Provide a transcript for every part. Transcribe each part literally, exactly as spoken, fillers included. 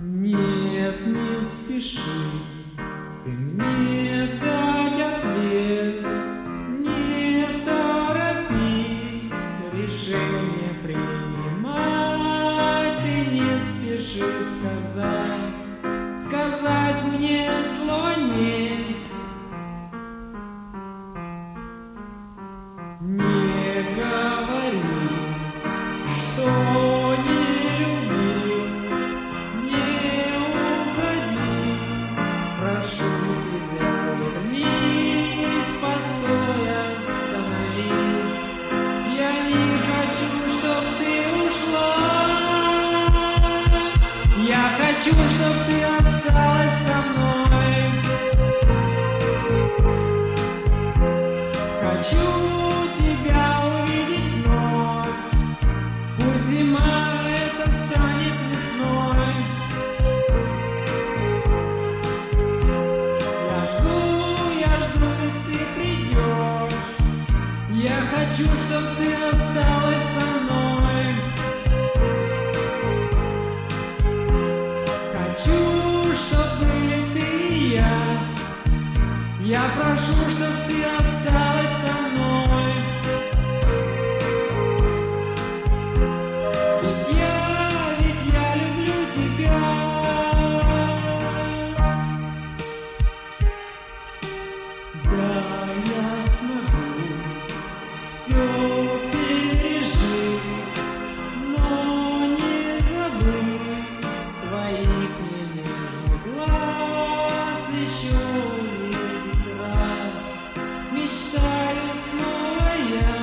Нет, не спеши ты мне дать ответ, не торопись решение принимать, ты не спеши сказать, сказать мне слово нет. Не говори, что не любил, не уходи, прошу тебя, вернись, постой, остановись. Я не хочу, чтоб ты ушла, я хочу, чтоб ты осталась со мной. Хочу тебя увидеть вновь, пусть зима это станет весной. Я жду, я жду, ведь ты придешь. Я хочу, чтоб ты осталась со мной. Хочу, чтоб были ты и я. Я прошу, чтоб ты осталась со мной. Ведь я, ведь я люблю тебя. Да, я смогу все пережить, но не забыть твоих нежных глаз. Еще увидеть раз мечтаю снова я.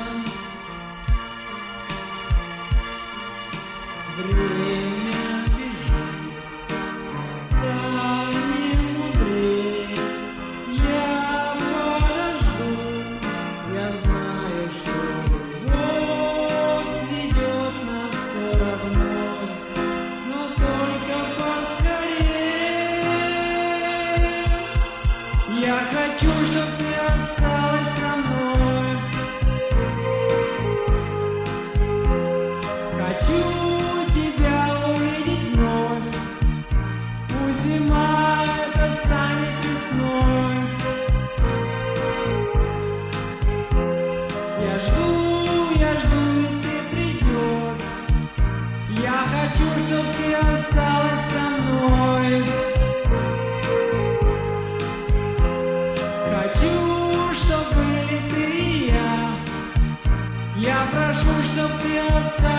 Время бежит, стань не мудрей. Я подожду, я знаю, что любовь сведет нас скоро вновь, но только поскорее. Я хочу, чтоб ты осталась со мной. Хочу тебя увидеть вновь, пусть зима это станет весной. Я жду, я жду, ведь ты придешь. Я хочу, чтоб ты осталась со мной. Хочу, чтоб были ты и я. Я прошу, чтоб ты осталась.